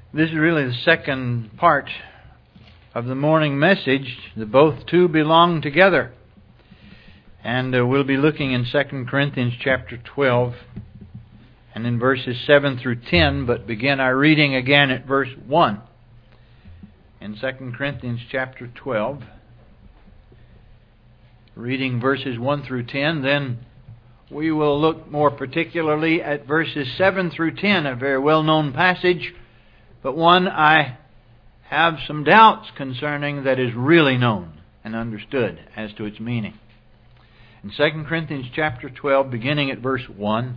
This is really the second part of the morning message. Both two belong together. And we'll be looking in 2 Corinthians chapter 12 and in verses 7 through 10, but begin our reading again at verse 1. In 2 Corinthians chapter 12, reading verses 1 through 10, then we will look more particularly at verses 7 through 10, a very well-known passage, but one I have some doubts concerning that is really known and understood as to its meaning. In 2 Corinthians chapter 12, beginning at verse 1,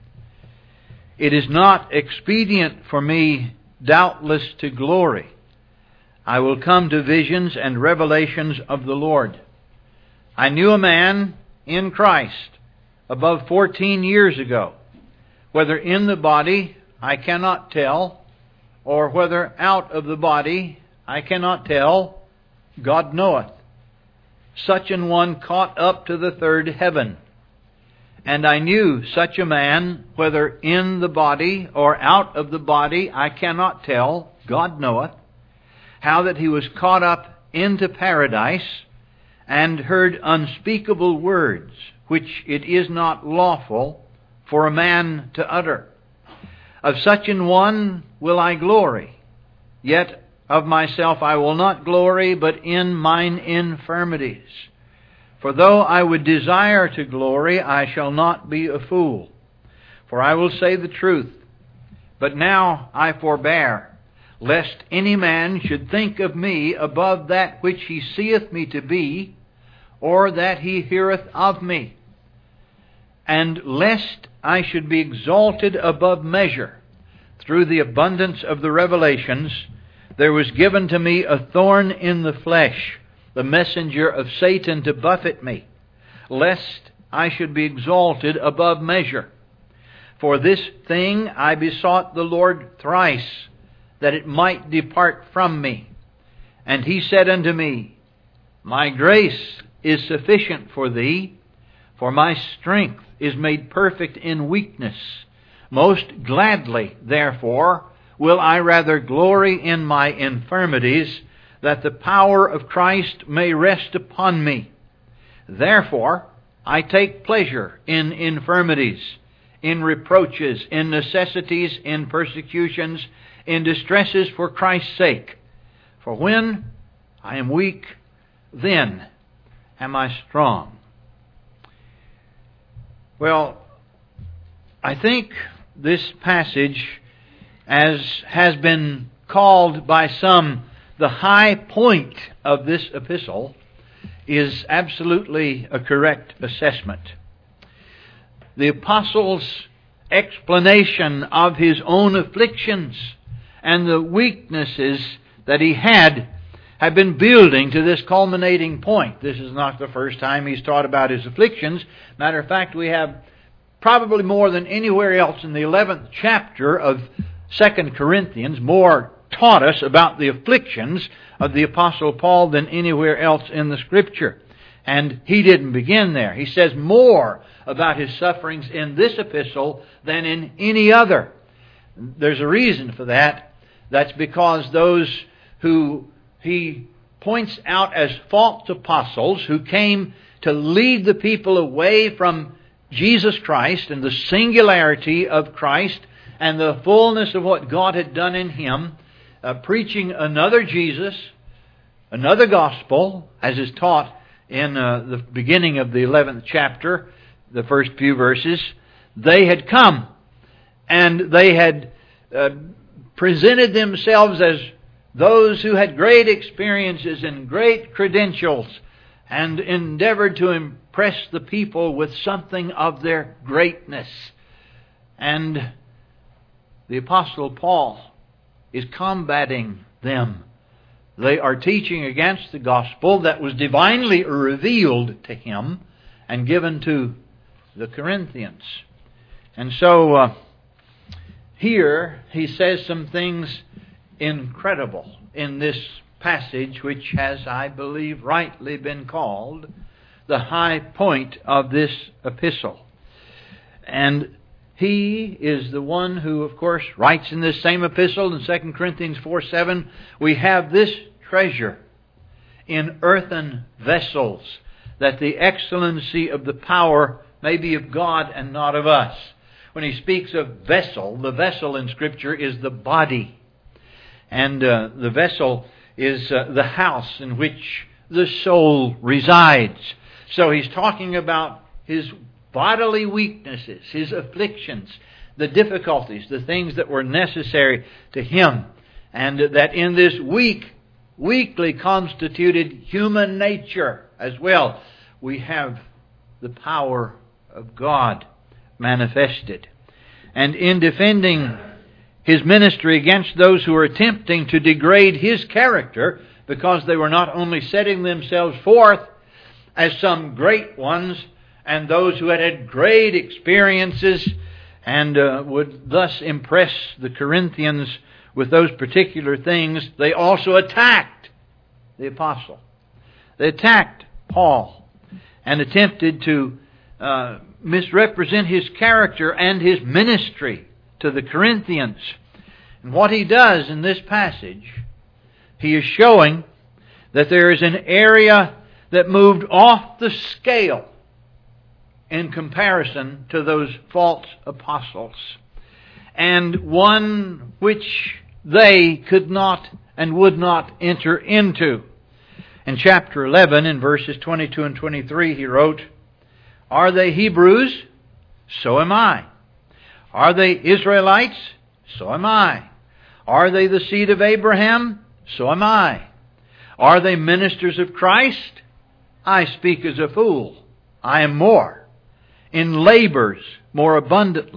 "It is not expedient for me, doubtless, to glory. I will come to visions and revelations of the Lord. I knew a man in Christ above 14 years ago. Whether in the body, I cannot tell, or whether out of the body, I cannot tell. God knoweth. Such an one caught up to the third heaven. And I knew such a man, whether in the body or out of the body, I cannot tell. God knoweth. How that he was caught up into paradise, and heard unspeakable words, which it is not lawful for a man to utter. Of such an one will I glory. Yet of myself I will not glory, but in mine infirmities. For though I would desire to glory, I shall not be a fool. For I will say the truth. But now I forbear, lest any man should think of me above that which he seeth me to be, or that he heareth of me. And lest I should be exalted above measure, through the abundance of the revelations, there was given to me a thorn in the flesh, the messenger of Satan to buffet me, lest I should be exalted above measure. For this thing I besought the Lord thrice, that it might depart from me. And he said unto me, My grace is sufficient for thee, for my strength is made perfect in weakness. Most gladly, therefore, will I rather glory in my infirmities, that the power of Christ may rest upon me. Therefore, I take pleasure in infirmities, in reproaches, in necessities, in persecutions, in distresses for Christ's sake. For when I am weak, then am I strong." Well, I think this passage, as has been called by some the high point of this epistle, is absolutely a correct assessment. The apostle's explanation of his own afflictions and the weaknesses that he had have been building to this culminating point. This is not the first time he's taught about his afflictions. Matter of fact, we have probably more than anywhere else in the 11th chapter of 2 Corinthians, more taught us about the afflictions of the Apostle Paul than anywhere else in the Scripture. And he didn't begin there. He says more about his sufferings in this epistle than in any other. There's a reason for that. That's because those who he points out as false apostles, who came to lead the people away from Jesus Christ and the singularity of Christ and the fullness of what God had done in Him, preaching another Jesus, another gospel, as is taught in the beginning of the 11th chapter, the first few verses. They had come and they had presented themselves as those who had great experiences and great credentials, and endeavored to impress the people with something of their greatness. And the Apostle Paul is combating them. They are teaching against the gospel that was divinely revealed to him and given to the Corinthians. And so here he says some things incredible in this passage, which has, I believe, rightly been called the high point of this epistle. And He is the one who, of course, writes in this same epistle in 2 Corinthians 4:7, we have this treasure in earthen vessels, that the excellency of the power may be of God and not of us. When he speaks of vessel, the vessel in Scripture is the body. And the vessel is the house in which the soul resides. So he's talking about his bodily weaknesses, his afflictions, the difficulties, the things that were necessary to him. And that in this weakly constituted human nature as well, we have the power of God manifested. And in defending his ministry against those who were attempting to degrade his character, because they were not only setting themselves forth as some great ones, and those who had had great experiences and would thus impress the Corinthians with those particular things, they also attacked the apostle. They attacked Paul and attempted to misrepresent his character and his ministry to the Corinthians. And what he does in this passage, he is showing that there is an area that moved off the scale in comparison to those false apostles, and one which they could not and would not enter into. In chapter 11, in verses 22 and 23, he wrote, "Are they Hebrews? So am I. Are they Israelites? So am I. Are they the seed of Abraham? So am I. Are they ministers of Christ? I speak as a fool. I am more. In labors more abundant,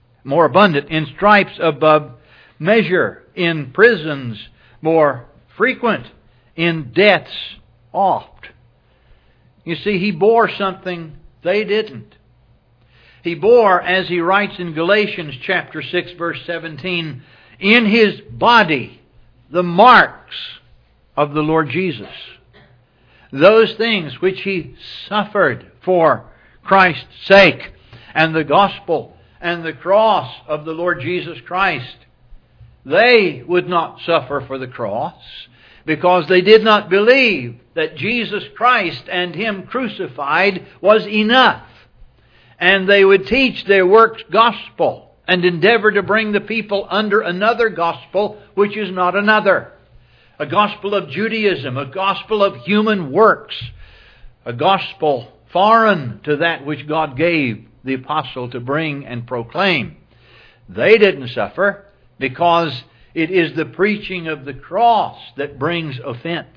in stripes above measure, in prisons more frequent, in deaths oft." You see, he bore something they didn't. He bore, as he writes in Galatians chapter 6, verse 17, in his body the marks of the Lord Jesus. Those things which he suffered for Christ's sake, and the gospel and the cross of the Lord Jesus Christ. They would not suffer for the cross because they did not believe that Jesus Christ and Him crucified was enough. And they would teach their works gospel and endeavor to bring the people under another gospel which is not another. A gospel of Judaism, a gospel of human works, a gospel foreign to that which God gave the apostle to bring and proclaim. They didn't suffer because it is the preaching of the cross that brings offense.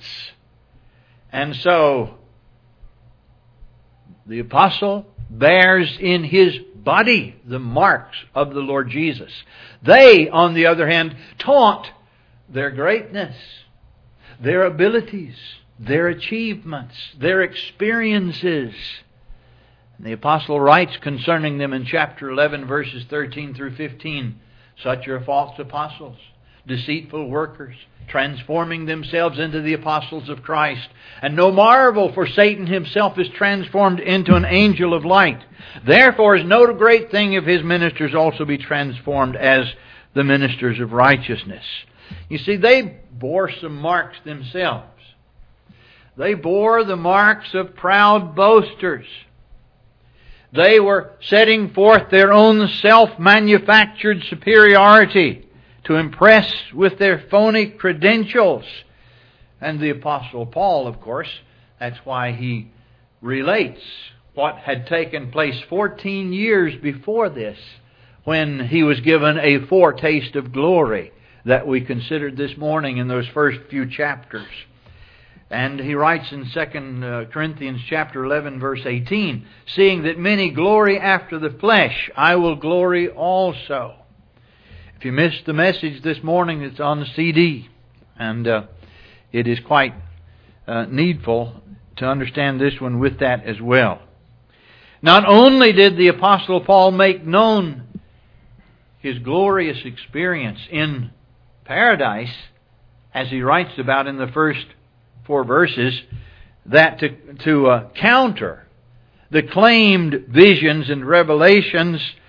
And so the apostle bears in his body the marks of the Lord Jesus. They, on the other hand, taunt their greatness, their abilities, their achievements, their experiences. And the apostle writes concerning them in chapter 11, verses 13 through 15, "Such are false apostles, deceitful workers, transforming themselves into the apostles of Christ. And no marvel, for Satan himself is transformed into an angel of light. Therefore is no great thing if his ministers also be transformed as the ministers of righteousness." You see, they bore some marks themselves. They bore the marks of proud boasters. They were setting forth their own self-manufactured superiority to impress with their phony credentials. And the Apostle Paul, of course, that's why he relates what had taken place 14 years before this, when he was given a foretaste of glory that we considered this morning in those first few chapters. And he writes in 2 Corinthians chapter 11, verse 18, "Seeing that many glory after the flesh, I will glory also." If you missed the message this morning, it's on the CD. And it is quite needful to understand this one with that as well. Not only did the Apostle Paul make known his glorious experience in paradise, as he writes about in the first 4 verses, that to counter the claimed visions and revelations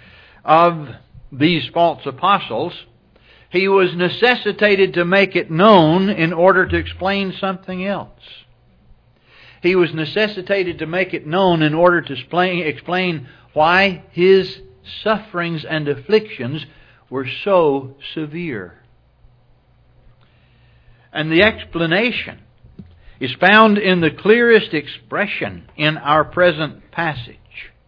of these false apostles, he was necessitated to make it known in order to explain something else. He was necessitated to make it known in order to explain why his sufferings and afflictions were so severe. And the explanation is found in the clearest expression in our present passage.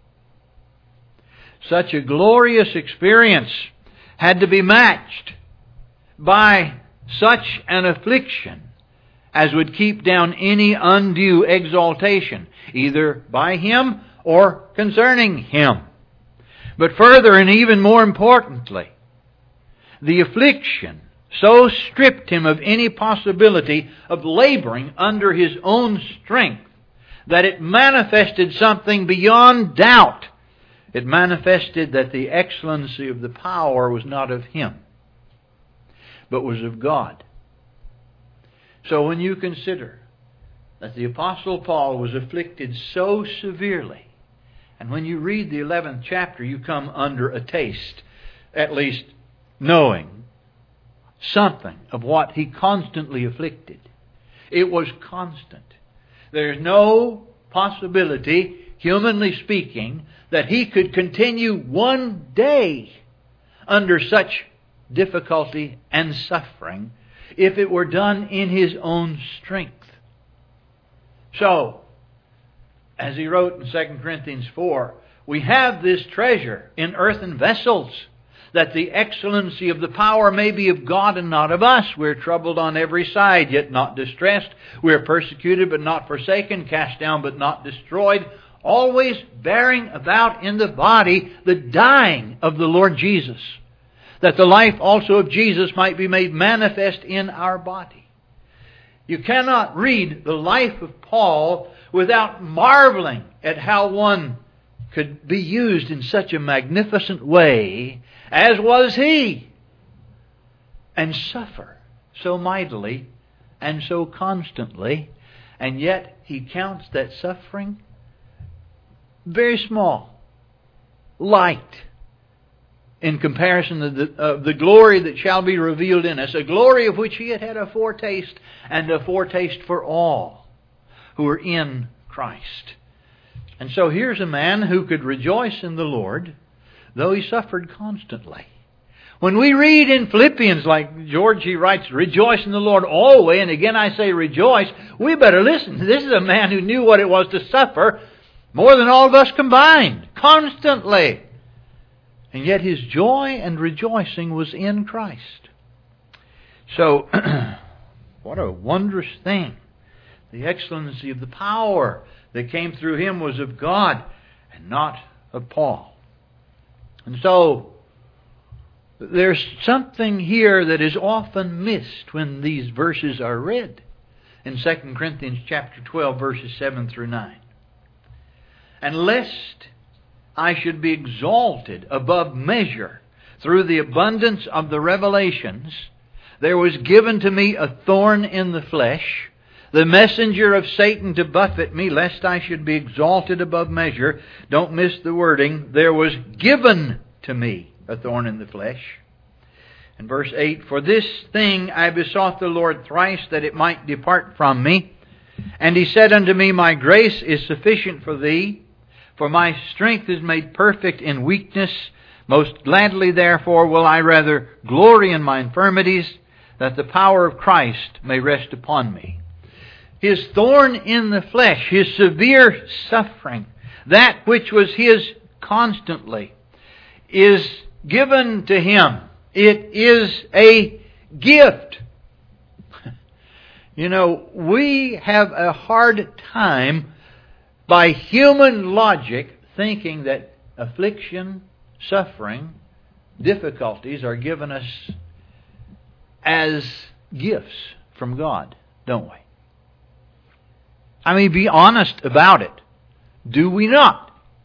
Such a glorious experience had to be matched by such an affliction as would keep down any undue exaltation, either by him or concerning him. But further, and even more importantly, the affliction so stripped him of any possibility of laboring under his own strength that it manifested something beyond doubt. It manifested that the excellency of the power was not of him, but was of God. So when you consider that the Apostle Paul was afflicted so severely, and when you read the 11th chapter, you come under a taste, at least knowing something of what he constantly afflicted. It was constant. There's no possibility, humanly speaking, that he could continue one day under such difficulty and suffering if it were done in his own strength. So, as he wrote in 2 Corinthians 4, we have this treasure in earthen vessels, that the excellency of the power may be of God and not of us. We're troubled on every side, yet not distressed. We're persecuted, but not forsaken, cast down, but not destroyed, always bearing about in the body the dying of the Lord Jesus, that the life also of Jesus might be made manifest in our body. You cannot read the life of Paul without marveling at how one could be used in such a magnificent way as was he, and suffer so mightily and so constantly, and yet he counts that suffering very small, light, in comparison to the glory that shall be revealed in us, a glory of which he had had a foretaste, and a foretaste for all who are in Christ. And so here's a man who could rejoice in the Lord, though he suffered constantly. When we read in Philippians, like George, he writes, rejoice in the Lord always, and again I say rejoice, we better listen. This is a man who knew what it was to suffer more than all of us combined, constantly. And yet his joy and rejoicing was in Christ. So, what a wondrous thing. The excellency of the power that came through him was of God and not of Paul. And so, there's something here that is often missed when these verses are read in 2 Corinthians chapter 12, verses 7 through 9. And lest I should be exalted above measure through the abundance of the revelations, there was given to me a thorn in the flesh, the messenger of Satan to buffet me, lest I should be exalted above measure. Don't miss the wording. There was given to me a thorn in the flesh. And verse 8, for this thing I besought the Lord thrice, that it might depart from me. And he said unto me, my grace is sufficient for thee, for my strength is made perfect in weakness. Most gladly, therefore, will I rather glory in my infirmities, that the power of Christ may rest upon me. His thorn in the flesh, his severe suffering, that which was his constantly, is given to him. It is a gift. You know, we have a hard time by human logic thinking that affliction, suffering, difficulties are given us as gifts from God, don't we? I mean, be honest about it. Do we not?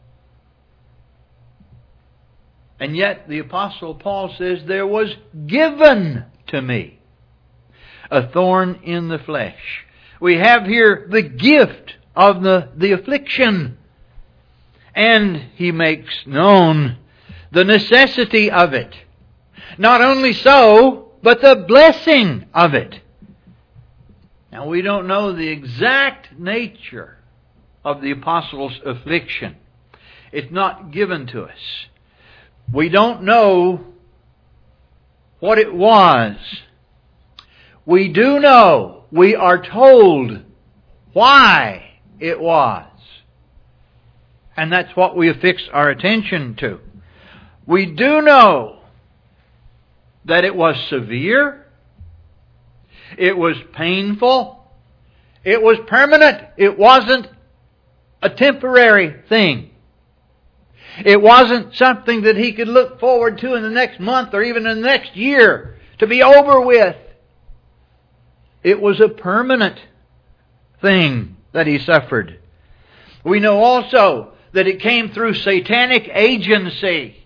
And yet the Apostle Paul says, there was given to me a thorn in the flesh. We have here the gift of the affliction. And he makes known the necessity of it. Not only so, but the blessing of it. Now, we don't know the exact nature of the apostles' affliction. It's not given to us. We don't know what it was. We do know, we are told why it was. And that's what we affix our attention to. We do know that it was severe, it was painful, it was permanent. It wasn't a temporary thing. It wasn't something that he could look forward to in the next month or even in the next year to be over with. It was a permanent thing that he suffered. We know also that it came through satanic agency.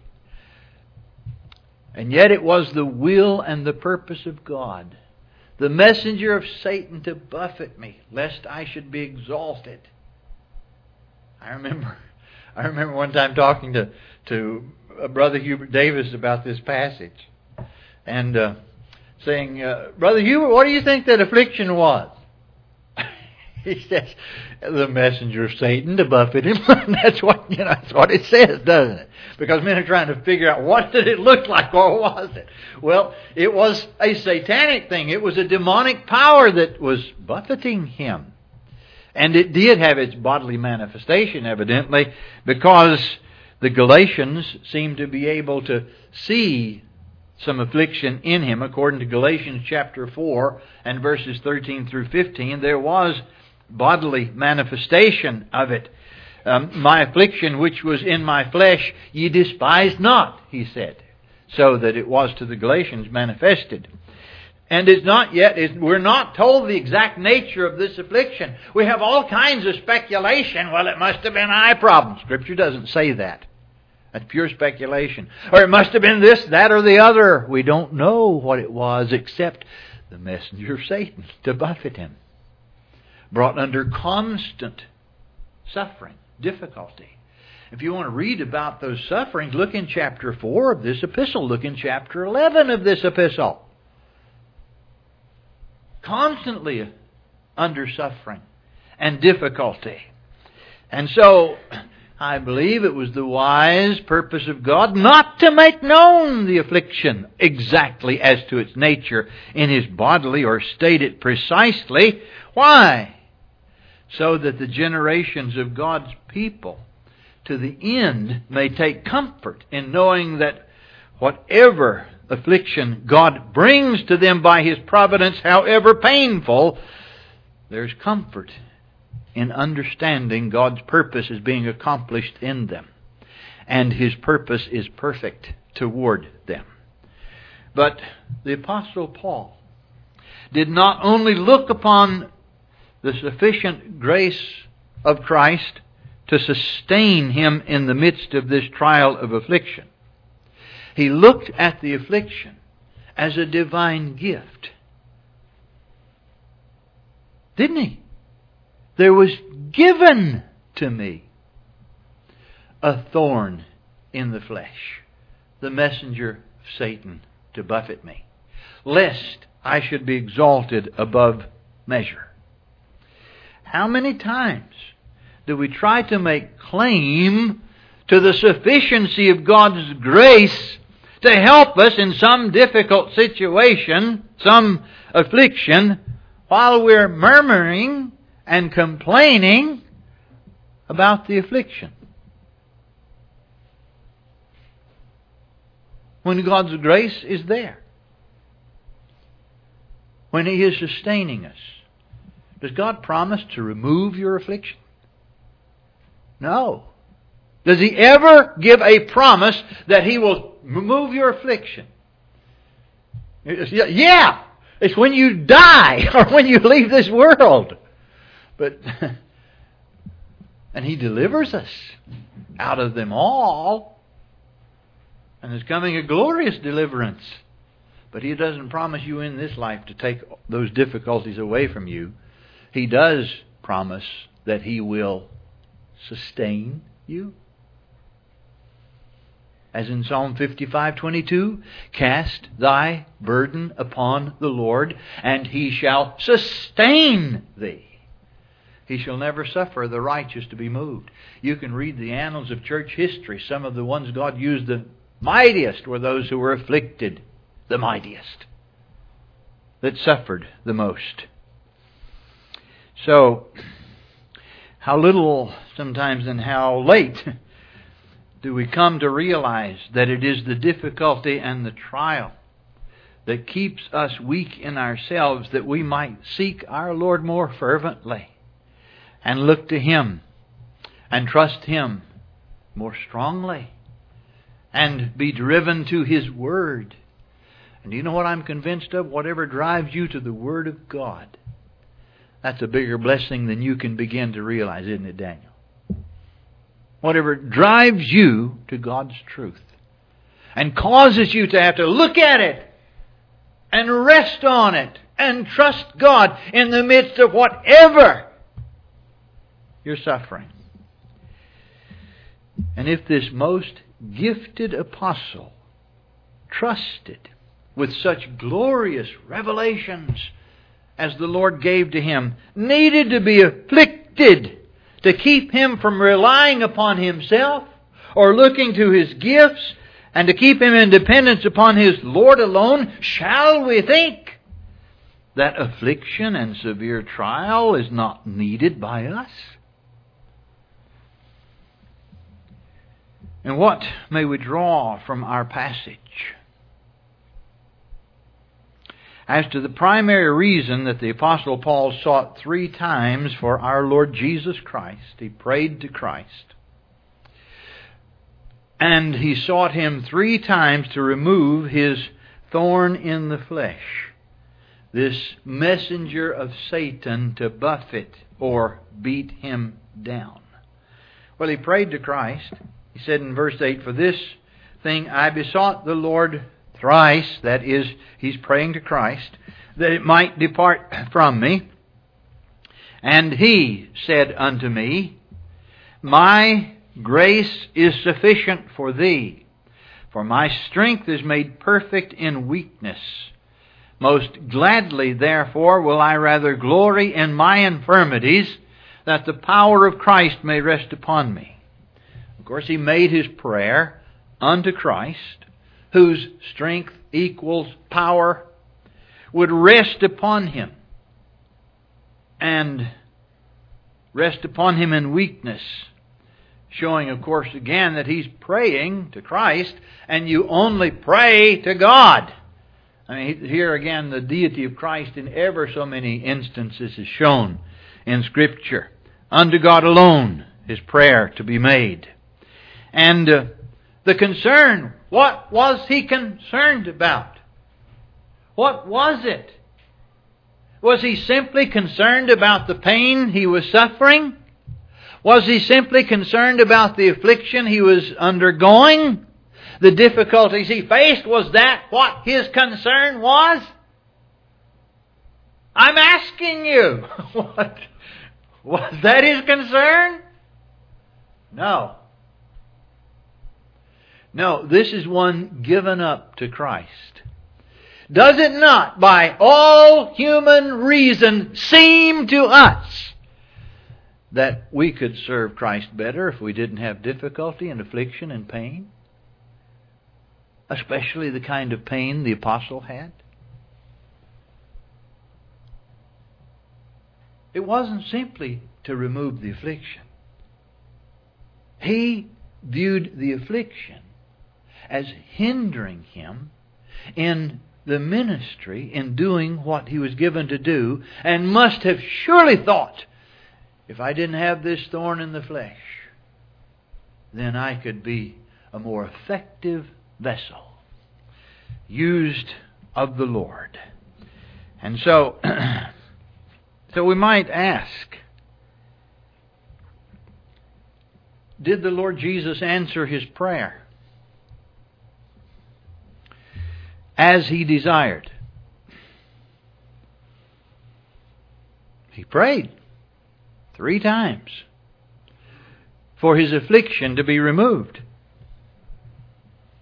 And yet it was the will and the purpose of God, the messenger of Satan, to buffet me, lest I should be exalted. I remember one time talking to Brother Hubert Davis about this passage, and saying, Brother Hubert, what do you think that affliction was? He says, the messenger of Satan to buffet him. That's what it says, doesn't it? Because men are trying to figure out, what did it look like, or was it? Well, it was a satanic thing. It was a demonic power that was buffeting him. And it did have its bodily manifestation, evidently, because the Galatians seemed to be able to see some affliction in him. According to Galatians chapter 4 and verses 13 through 15, there was bodily manifestation of it. My affliction which was in my flesh ye despised not, he said. So that it was to the Galatians manifested. And it's not yet, we're not told the exact nature of this affliction. We have all kinds of speculation. Well, it must have been eye problems. Scripture doesn't say that. That's pure speculation. Or it must have been this, that, or the other. We don't know what it was except the messenger of Satan to buffet him. Brought under constant suffering, difficulty. If you want to read about those sufferings, look in chapter 4 of this epistle. Look in chapter 11 of this epistle. Constantly under suffering and difficulty. And so, I believe it was the wise purpose of God not to make known the affliction exactly as to its nature in his bodily, or state it precisely. Why? So that the generations of God's people to the end may take comfort in knowing that whatever affliction God brings to them by his providence, however painful, there's comfort in understanding God's purpose is being accomplished in them. And his purpose is perfect toward them. But the Apostle Paul did not only look upon the sufficient grace of Christ to sustain him in the midst of this trial of affliction. He looked at the affliction as a divine gift. Didn't he? There was given to me a thorn in the flesh, the messenger of Satan to buffet me, lest I should be exalted above measure. How many times do we try to make claim to the sufficiency of God's grace to help us in some difficult situation, some affliction, while we're murmuring and complaining about the affliction? When God's grace is there, when He is sustaining us, does God promise to remove your affliction? No. Does He ever give a promise that He will remove your affliction? Yeah. It's when you die or when you leave this world. But and He delivers us out of them all. And there's coming a glorious deliverance. But He doesn't promise you in this life to take those difficulties away from you. He does promise that He will sustain you As in Psalm 55:22, cast thy burden upon the Lord, and He shall sustain thee. He shall never suffer the righteous to be moved. You can read the annals of church history. Some of the ones God used the mightiest were those who were afflicted the mightiest, that suffered the most. So, how little sometimes and how late do we come to realize that it is the difficulty and the trial that keeps us weak in ourselves, that we might seek our Lord more fervently and look to Him and trust Him more strongly and be driven to His Word. And you know what I'm convinced of? Whatever drives you to the Word of God, that's a bigger blessing than you can begin to realize, isn't it, Daniel? Whatever drives you to God's truth and causes you to have to look at it and rest on it and trust God in the midst of whatever you're suffering. And if this most gifted apostle trusted with such glorious revelations as the Lord gave to him, needed to be afflicted to keep him from relying upon himself or looking to his gifts, and to keep him in dependence upon his Lord alone, shall we think that affliction and severe trial is not needed by us? And what may we draw from our passage? As to the primary reason that the Apostle Paul sought 3 times for our Lord Jesus Christ, he prayed to Christ. And he sought Him 3 times to remove his thorn in the flesh, this messenger of Satan to buffet or beat him down. Well, he prayed to Christ. He said in verse 8, "For this thing I besought the Lord thrice," that is, he's praying to Christ, "that it might depart from me. And He said unto me, My grace is sufficient for thee, for my strength is made perfect in weakness. Most gladly, therefore, will I rather glory in my infirmities, that the power of Christ may rest upon me." Of course, he made his prayer unto Christ, whose strength equals power, would rest upon him, and rest upon him in weakness. Showing, of course, again that he's praying to Christ, and you only pray to God. I mean, here again, the deity of Christ in ever so many instances is shown in Scripture. Unto God alone is prayer to be made. And the concern, what was he concerned about? What was it? Was he simply concerned about the pain he was suffering? Was he simply concerned about the affliction he was undergoing? The difficulties he faced? Was that what his concern was? I'm asking you. What? Was that his concern? No. No, this is one given up to Christ. Does it not, by all human reason, seem to us that we could serve Christ better if we didn't have difficulty and affliction and pain? Especially the kind of pain the apostle had. It wasn't simply to remove the affliction. He viewed the affliction as hindering him in the ministry, in doing what he was given to do, and must have surely thought, if I didn't have this thorn in the flesh, then I could be a more effective vessel, used of the Lord. And so we might ask, did the Lord Jesus answer his prayer as he desired? He prayed 3 times for his affliction to be removed.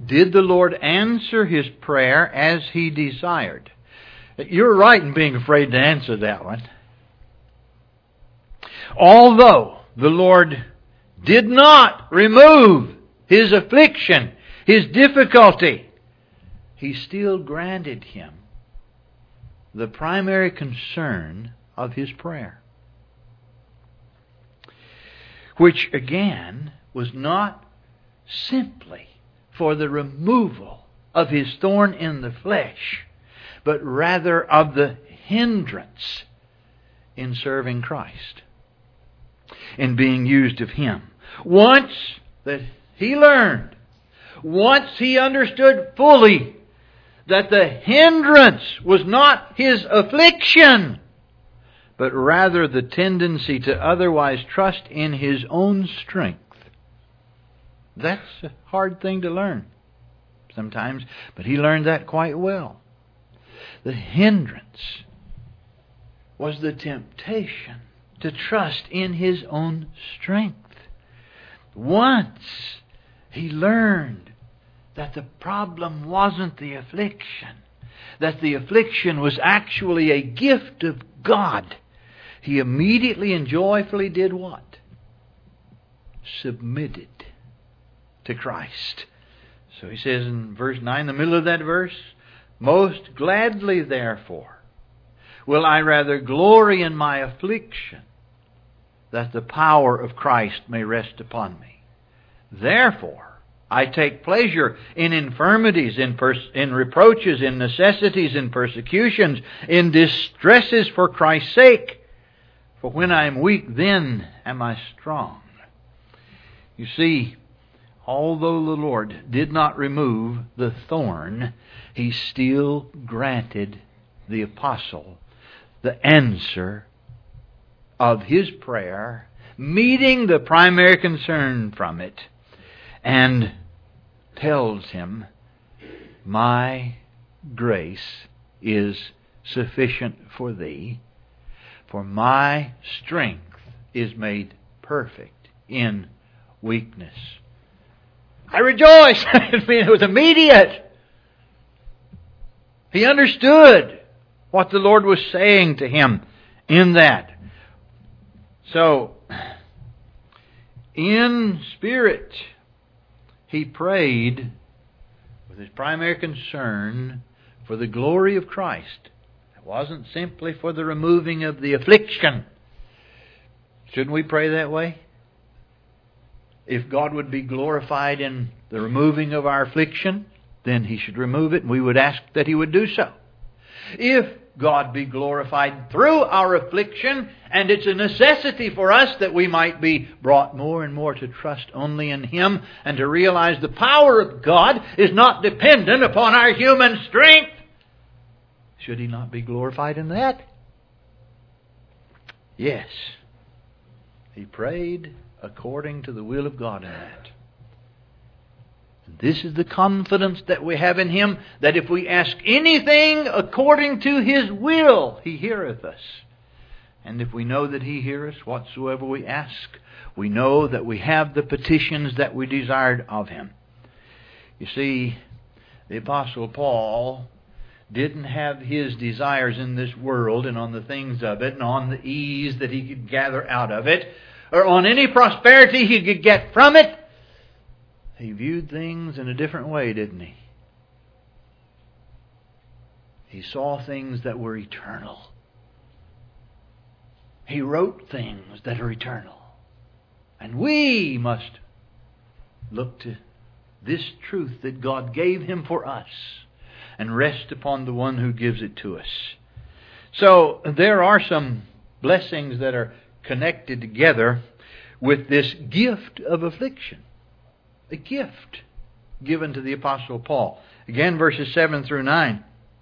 did the Lord answer his prayer as he desired? You're right in being afraid to answer that one. Although the Lord did not remove his affliction, his difficulty, he still granted him the primary concern of his prayer, which again was not simply for the removal of his thorn in the flesh, but rather of the hindrance in serving Christ, in being used of Him. Once that he learned, once he understood fully that the hindrance was not his affliction, but rather the tendency to otherwise trust in his own strength. That's a hard thing to learn sometimes, but he learned that quite well. The hindrance was the temptation to trust in his own strength. Once he learned that the problem wasn't the affliction, that the affliction was actually a gift of God, he immediately and joyfully did what? Submitted to Christ. So he says in verse 9, the middle of that verse, most gladly therefore will I rather glory in my affliction, that the power of Christ may rest upon me. Therefore I take pleasure in infirmities, in reproaches, in necessities, in persecutions, in distresses for Christ's sake. For when I am weak, then am I strong. You see, although the Lord did not remove the thorn, He still granted the apostle the answer of his prayer, meeting the primary concern from it, and tells him, my grace is sufficient for thee, for my strength is made perfect in weakness. I rejoice! I mean, it was immediate. He understood what the Lord was saying to him in that. So, in spirit, he prayed with his primary concern for the glory of Christ. It wasn't simply for the removing of the affliction. Shouldn't we pray that way? If God would be glorified in the removing of our affliction, then He should remove it, and we would ask that He would do so. If God be glorified through our affliction, and it's a necessity for us that we might be brought more and more to trust only in Him, and to realize the power of God is not dependent upon our human strength, should He not be glorified in that? Yes. He prayed according to the will of God in that. This is the confidence that we have in Him, that if we ask anything according to His will, He heareth us. And if we know that He heareth us whatsoever we ask, we know that we have the petitions that we desired of Him. You see, the Apostle Paul didn't have his desires in this world and on the things of it and on the ease that he could gather out of it, or on any prosperity he could get from it. He viewed things in a different way, didn't he? He saw things that were eternal. He wrote things that are eternal. And we must look to this truth that God gave him for us and rest upon the one who gives it to us. So there are some blessings that are connected together with this gift of affliction. A gift given to the Apostle Paul. Again, verses 7 through 9.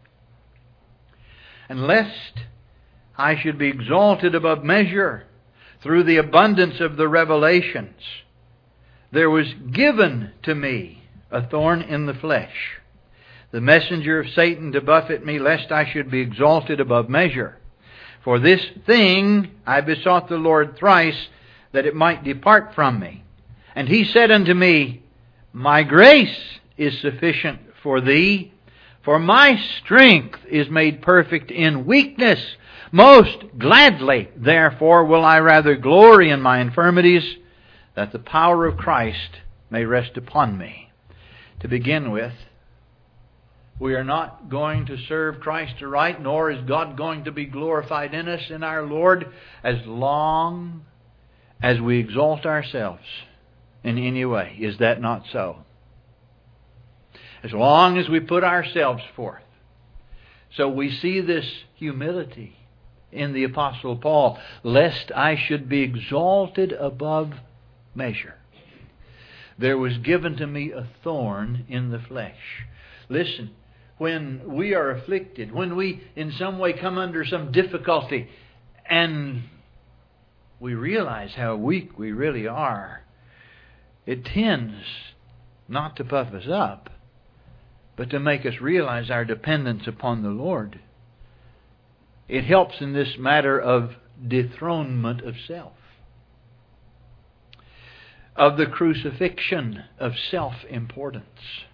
And lest I should be exalted above measure through the abundance of the revelations, there was given to me a thorn in the flesh, the messenger of Satan to buffet me, lest I should be exalted above measure. For this thing I besought the Lord thrice, that it might depart from me. And He said unto me, my grace is sufficient for thee. For my strength is made perfect in weakness. Most gladly, therefore, will I rather glory in my infirmities, that the power of Christ may rest upon me. To begin with, we are not going to serve Christ aright, nor is God going to be glorified in us, in our Lord, as long as we exalt ourselves in any way. Is that not so? As long as we put ourselves forth. So we see this humility in the Apostle Paul, lest I should be exalted above measure. There was given to me a thorn in the flesh. Listen, when we are afflicted, when we in some way come under some difficulty, and we realize how weak we really are, it tends not to puff us up, but to make us realize our dependence upon the Lord. It helps in this matter of dethronement of self, of the crucifixion of self-importance,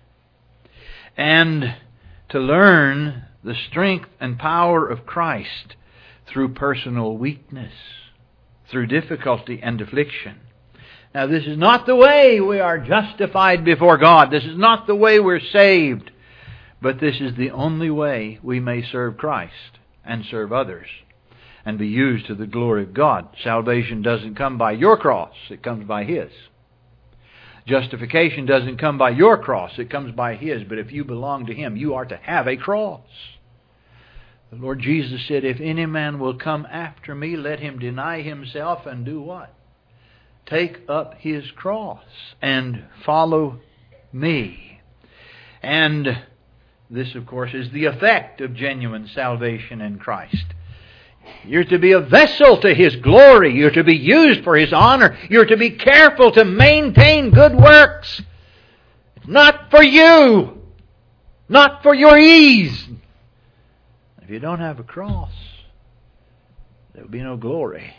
and to learn the strength and power of Christ through personal weakness, through difficulty and affliction. Now, this is not the way we are justified before God. This is not the way we're saved. But this is the only way we may serve Christ and serve others and be used to the glory of God. Salvation doesn't come by your cross. It comes by His. Justification doesn't come by your cross. It comes by His. But if you belong to Him, you are to have a cross. The Lord Jesus said, if any man will come after me, let him deny himself and do what? Take up his cross and follow me. And this, of course, is the effect of genuine salvation in Christ. You're to be a vessel to His glory. You're to be used for His honor. You're to be careful to maintain good works. Not for you. Not for your ease. If you don't have a cross, there will be no glory.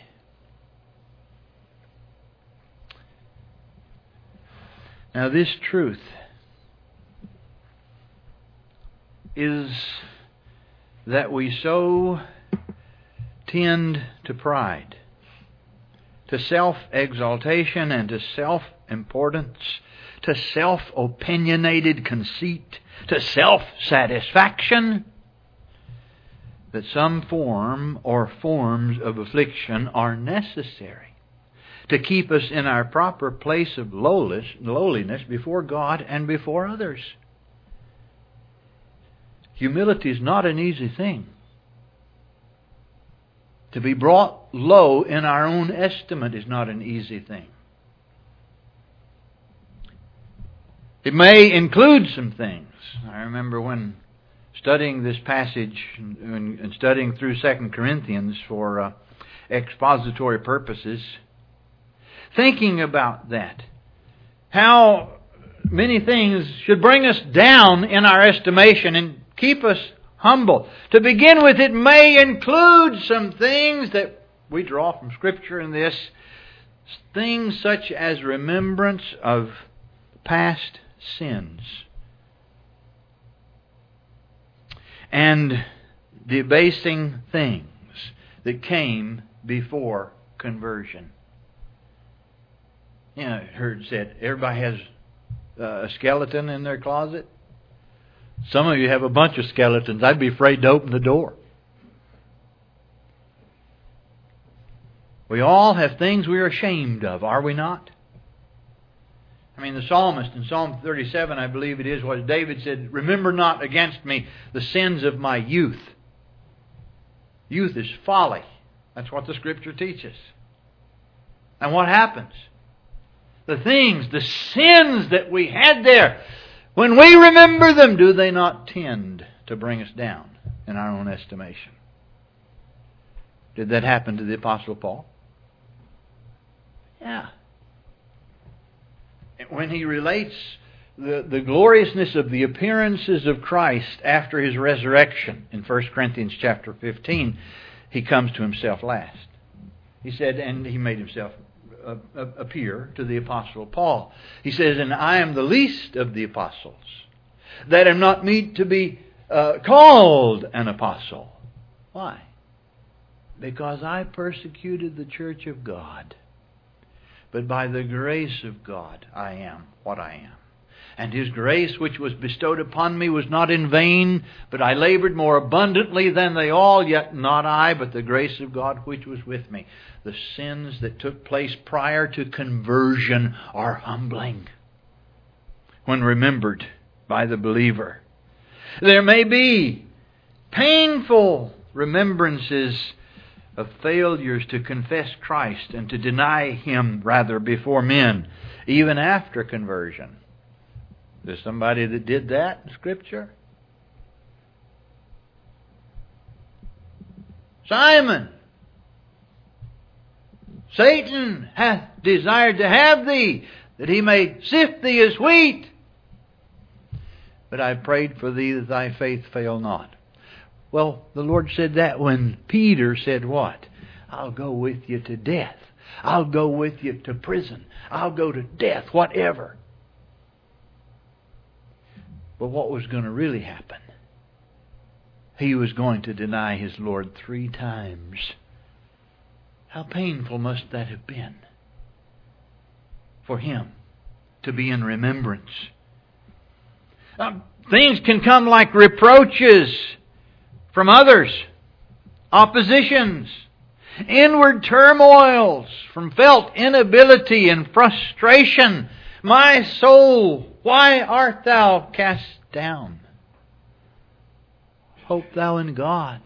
Now, this truth is that we so tend to pride, to self-exaltation and to self-importance, to self-opinionated conceit, to self-satisfaction, that some form or forms of affliction are necessary to keep us in our proper place of lowliness before God and before others. Humility is not an easy thing. To be brought low in our own estimate is not an easy thing. It may include some things. I remember when studying this passage and studying through 2 Corinthians for expository purposes, thinking about that, how many things should bring us down in our estimation and keep us humble. To begin with, it may include some things that we draw from Scripture in this, things such as remembrance of past sins and debasing things that came before conversion. You know, I heard said everybody has a skeleton in their closet. Some of you have a bunch of skeletons. I'd be afraid to open the door. We all have things we are ashamed of, are we not? I mean, the psalmist in Psalm 37, I believe it is, what David said, remember not against me the sins of my youth. Youth is folly. That's what the Scripture teaches. And what happens? The things, the sins that we had there, when we remember them, do they not tend to bring us down in our own estimation? Did that happen to the Apostle Paul? Yeah. When he relates the gloriousness of the appearances of Christ after His resurrection in 1 Corinthians chapter 15, he comes to himself last. He said, and he made himself appear to the Apostle Paul. He says, and I am the least of the apostles. that am not meet to be called an apostle. Why? Because I persecuted the church of God. But by the grace of God I am what I am. And His grace which was bestowed upon me was not in vain, but I labored more abundantly than they all, yet not I, but the grace of God which was with me. The sins that took place prior to conversion are humbling when remembered by the believer. There may be painful remembrances of failures to confess Christ and to deny Him rather before men, even after conversion. There's somebody that did that in Scripture? Simon, Satan hath desired to have thee, that he may sift thee as wheat. But I prayed for thee that thy faith fail not. Well, the Lord said that when Peter said what? I'll go with you to death. I'll go with you to prison. I'll go to death, whatever. But what was going to really happen? He was going to deny his Lord 3 times. How painful must that have been for him to be in remembrance? Things can come like reproaches from others, oppositions, inward turmoils from felt inability and frustration. My soul, why art thou cast down? Hope thou in God.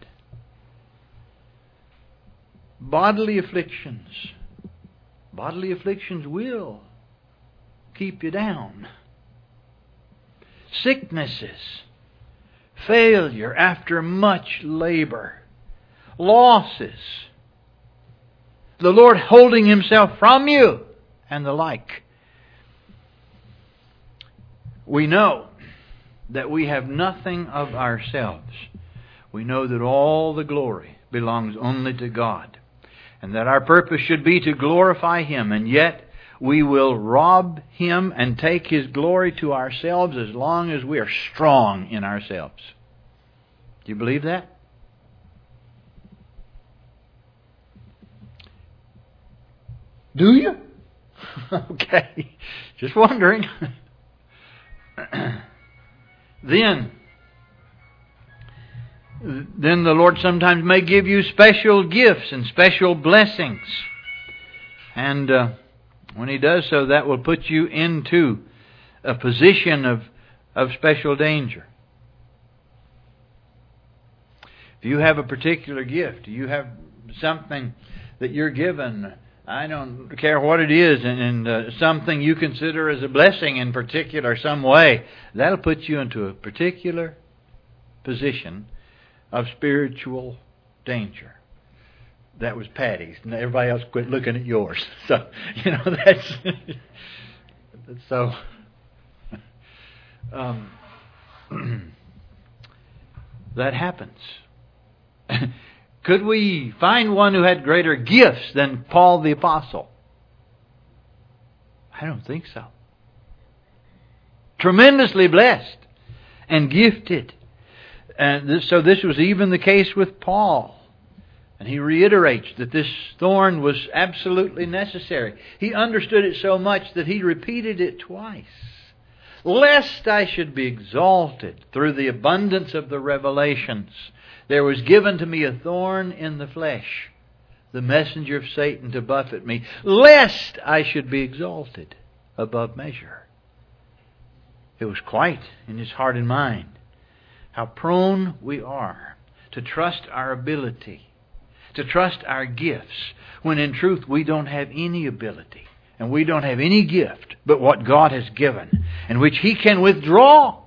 Bodily afflictions. Bodily afflictions will keep you down. Sicknesses. Failure after much labor. Losses. The Lord holding Himself from you, and the like. We know that we have nothing of ourselves. We know that all the glory belongs only to God, and that our purpose should be to glorify Him, and yet we will rob Him and take His glory to ourselves as long as we are strong in ourselves. Do you believe that? Do you? Okay. Just wondering. Then the Lord sometimes may give you special gifts and special blessings. And when He does so, that will put you into a position of special danger. If you have a particular gift, you have something that you're given, I don't care what it is, and something you consider as a blessing in particular some way, that'll put you into a particular position of spiritual danger. That was Patty's, and everybody else quit looking at yours. So, that's so. That happens. Could we find one who had greater gifts than Paul the Apostle? I don't think so. Tremendously blessed and gifted. And so this was even the case with Paul. And he reiterates that this thorn was absolutely necessary. He understood it so much that he repeated it twice. Lest I should be exalted through the abundance of the revelations, there was given to me a thorn in the flesh, the messenger of Satan to buffet me, lest I should be exalted above measure. It was quite in his heart and mind. How prone we are to trust our ability, to trust our gifts, when in truth we don't have any ability and we don't have any gift but what God has given, and which He can withdraw.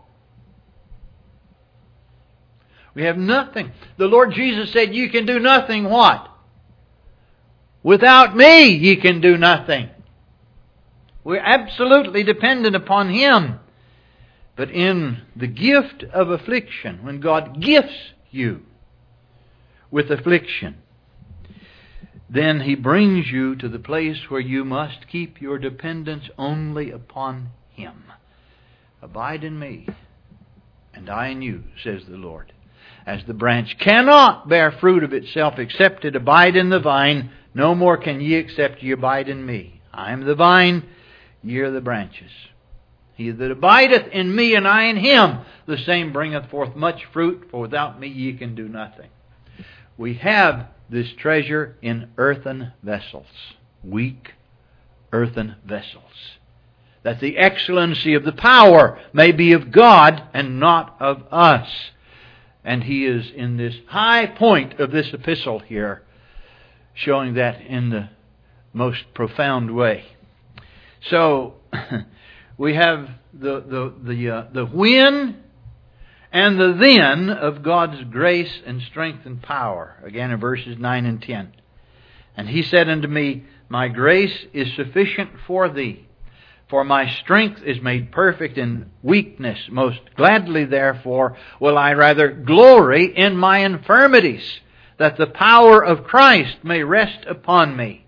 We have nothing. The Lord Jesus said, you can do nothing what? Without me ye can do nothing. We're absolutely dependent upon Him. But in the gift of affliction, when God gifts you with affliction, then He brings you to the place where you must keep your dependence only upon Him. Abide in me, and I in you, says the Lord. As the branch cannot bear fruit of itself except it abide in the vine, no more can ye except ye abide in me. I am the vine, ye are the branches. He that abideth in me and I in him, the same bringeth forth much fruit, for without me ye can do nothing. We have this treasure in earthen vessels, weak earthen vessels, that the excellency of the power may be of God and not of us. And he is in this high point of this epistle here, showing that in the most profound way. So we have the when and the then of God's grace and strength and power. Again in verses 9 and 10. And he said unto me, my grace is sufficient for thee, for my strength is made perfect in weakness. Most gladly, therefore, will I rather glory in my infirmities, that the power of Christ may rest upon me.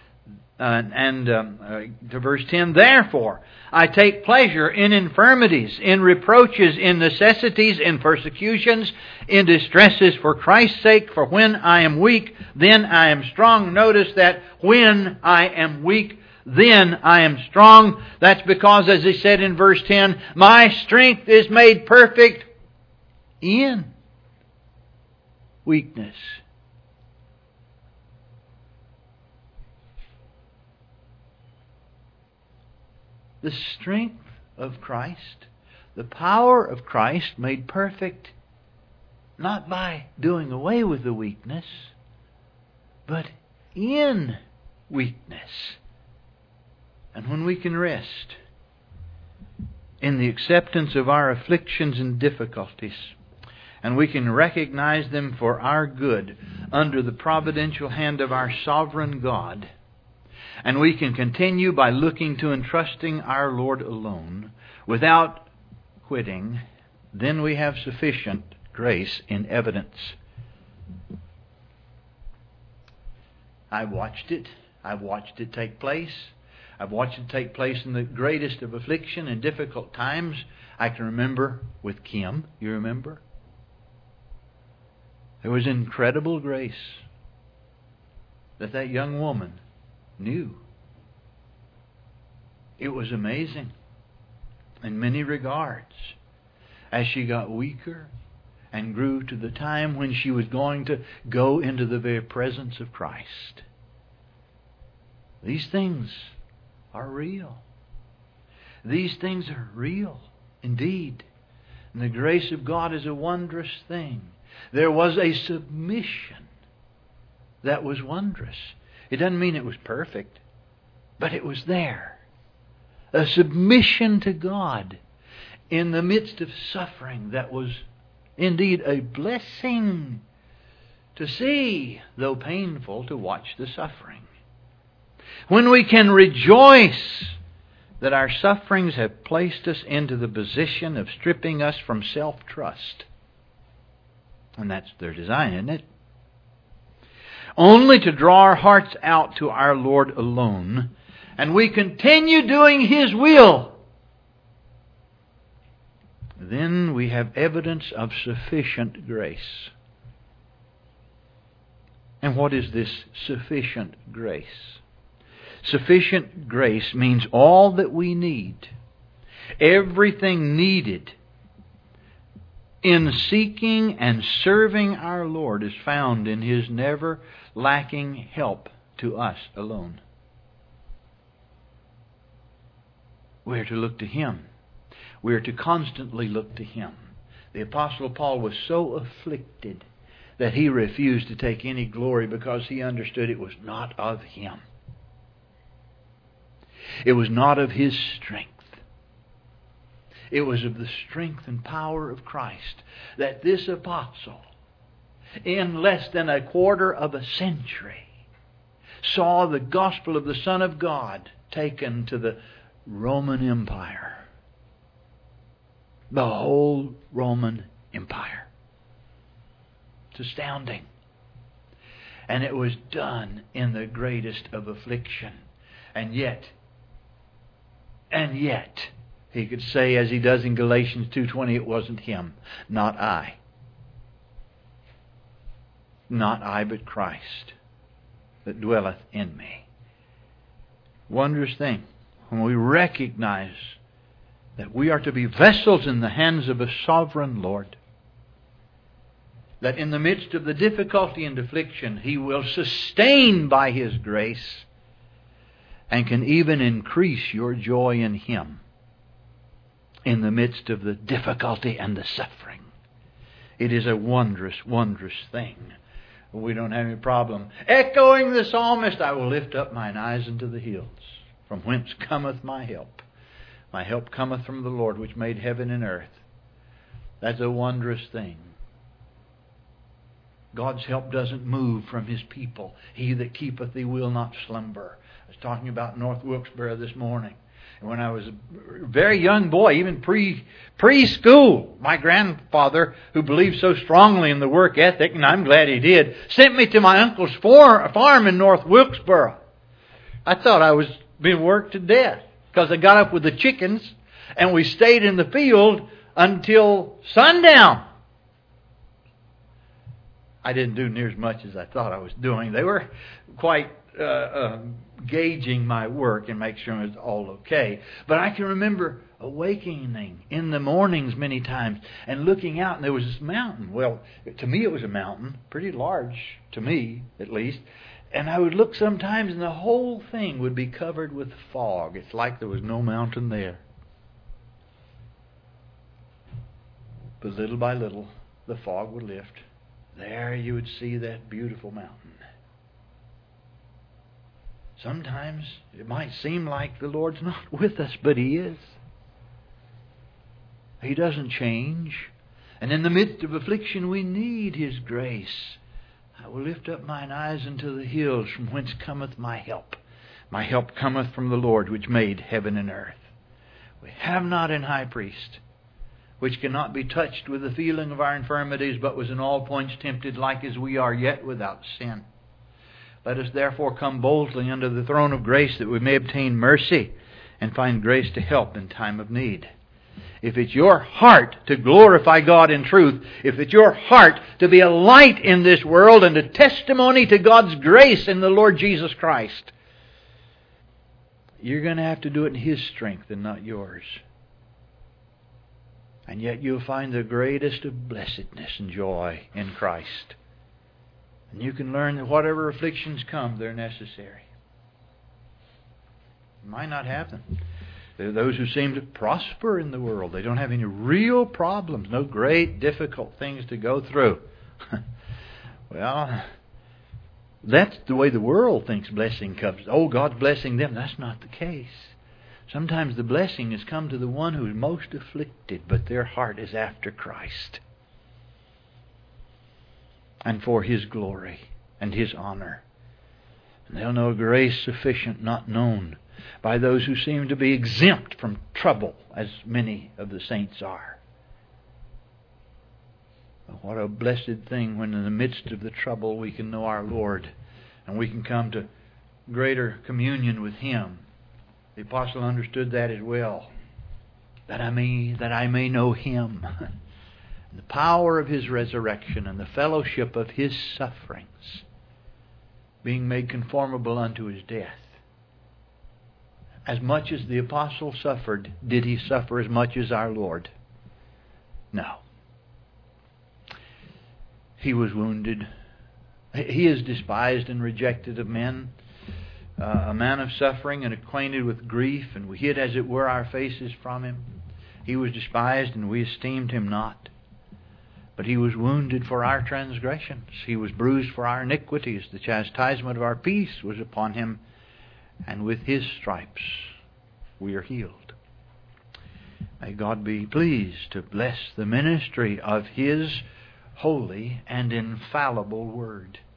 To verse 10, therefore, I take pleasure in infirmities, in reproaches, in necessities, in persecutions, in distresses for Christ's sake. For when I am weak, then I am strong. Notice that when I am weak, then I am strong. That's because, as he said in verse 10, my strength is made perfect in weakness. The strength of Christ, the power of Christ made perfect, not by doing away with the weakness, but in weakness. And when we can rest in the acceptance of our afflictions and difficulties, and we can recognize them for our good under the providential hand of our sovereign God, and we can continue by looking to and trusting our Lord alone without quitting, then we have sufficient grace in evidence. I've watched it. I've watched it take place. I've watched it take place in the greatest of affliction and difficult times. I can remember with Kim, you remember? There was incredible grace that young woman knew. It was amazing in many regards as she got weaker and grew to the time when she was going to go into the very presence of Christ. These things are real. These things are real indeed. And the grace of God is a wondrous thing. There was a submission that was wondrous. It doesn't mean it was perfect, but it was there. A submission to God in the midst of suffering that was indeed a blessing to see, though painful to watch the suffering. When we can rejoice that our sufferings have placed us into the position of stripping us from self-trust. And that's their design, isn't it? Only to draw our hearts out to our Lord alone, and we continue doing His will. Then we have evidence of sufficient grace. And what is this sufficient grace? Sufficient grace means all that we need. Everything needed in seeking and serving our Lord is found in His never lacking help to us alone. We are to look to Him. We are to constantly look to Him. The Apostle Paul was so afflicted that he refused to take any glory because he understood it was not of him. It was not of his strength. It was of the strength and power of Christ that this apostle, in less than a quarter of a century, saw the gospel of the Son of God taken to the Roman Empire. The whole Roman Empire. It's astounding. And it was done in the greatest of affliction. And yet, he could say, as he does in Galatians 2:20, it wasn't him, not I. Not I, but Christ that dwelleth in me. Wondrous thing when we recognize that we are to be vessels in the hands of a sovereign Lord. That in the midst of the difficulty and affliction, He will sustain by His grace and can even increase your joy in Him in the midst of the difficulty and the suffering. It is a wondrous, wondrous thing. We don't have any problem. Echoing the psalmist, I will lift up mine eyes unto the hills, from whence cometh my help. My help cometh from the Lord, which made heaven and earth. That's a wondrous thing. God's help doesn't move from His people. He that keepeth thee will not slumber. I was talking about North Wilkesboro this morning. And when I was a very young boy, even preschool, my grandfather, who believed so strongly in the work ethic, and I'm glad he did, sent me to my uncle's farm in North Wilkesboro. I thought I was being worked to death because I got up with the chickens and we stayed in the field until sundown. I didn't do near as much as I thought I was doing. They were quite gauging my work and make sure it was all okay. But I can remember awakening in the mornings many times and looking out, and there was this mountain. Well, to me it was a mountain, pretty large, to me at least. And I would look sometimes and the whole thing would be covered with fog. It's like there was no mountain there. But little by little, the fog would lift. There you would see that beautiful mountain. Sometimes it might seem like the Lord's not with us, but He is. He doesn't change. And in the midst of affliction, we need His grace. I will lift up mine eyes unto the hills, from whence cometh my help. My help cometh from the Lord, which made heaven and earth. We have not an high priest, which cannot be touched with the feeling of our infirmities, but was in all points tempted like as we are, yet without sin. Let us therefore come boldly unto the throne of grace, that we may obtain mercy and find grace to help in time of need. If it's your heart to glorify God in truth, if it's your heart to be a light in this world and a testimony to God's grace in the Lord Jesus Christ, you're going to have to do it in His strength and not yours. And yet you'll find the greatest of blessedness and joy in Christ. And you can learn that whatever afflictions come, they're necessary. It might not happen. There are those who seem to prosper in the world. They don't have any real problems, no great difficult things to go through. Well, that's the way the world thinks blessing comes. Oh, God's blessing them. That's not the case. Sometimes the blessing has come to the one who is most afflicted, but their heart is after Christ and for His glory and His honor. And they'll know grace sufficient, not known by those who seem to be exempt from trouble, as many of the saints are. But what a blessed thing when in the midst of the trouble we can know our Lord and we can come to greater communion with Him. The apostle understood that as well. That I may know Him. The power of His resurrection and the fellowship of His sufferings, being made conformable unto His death. As much as the apostle suffered, did he suffer as much as our Lord? No. He was wounded. He is despised and rejected of men. A man of suffering and acquainted with grief, and we hid as it were our faces from Him. He was despised and we esteemed Him not. But He was wounded for our transgressions. He was bruised for our iniquities. The chastisement of our peace was upon Him, and with His stripes we are healed. May God be pleased to bless the ministry of His holy and infallible Word.